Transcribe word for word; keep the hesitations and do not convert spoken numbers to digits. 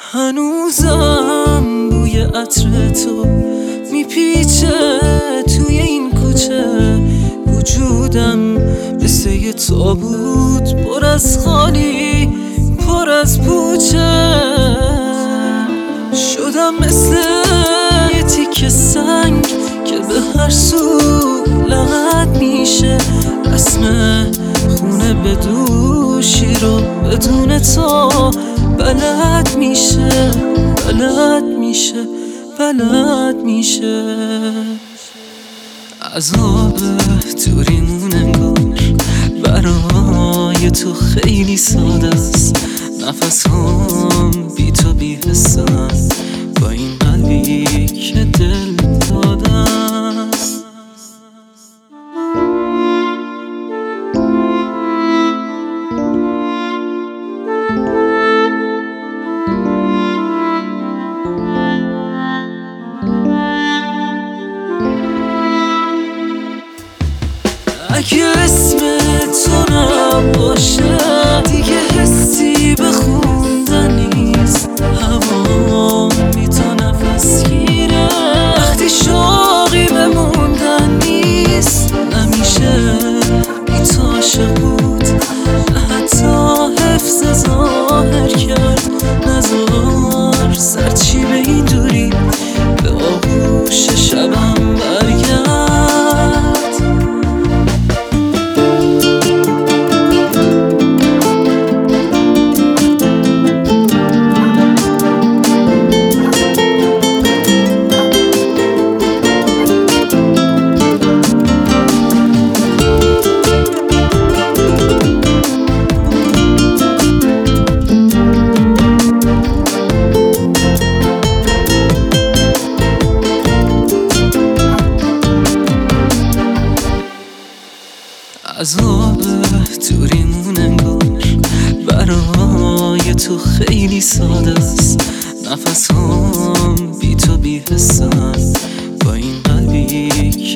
هنوزم بوی عطر تو میپیچه توی این کوچه، وجودم مثل یه تابوت پر از خالی، پر از پوچه. شدم مثل یه تیکه سنگ که به هر سو لغت میشه، رسم خونه به دوشی رو بدون تو بلد میشه، بلد میشه، بلد میشه. عذاب دوریمون انگار برای تو خیلی ساده است. نفس هم بی تو بی حسن با این قلبی که دل دادم. اگه اسم تو نباشه دیگه حسی به خوندن نیست، هوا بی تو نفس گیره. وقتی شوقی بموندن نیست، نمیشه بی تو عاشق بود، حتی حفظ ظاهر کرد. نذار سرچی به این دوری به آغوش شبم برگرد. عذاب دوریمون انگار برای تو خیلی ساده است. نفس هم بی تو بی حسن با این قلبی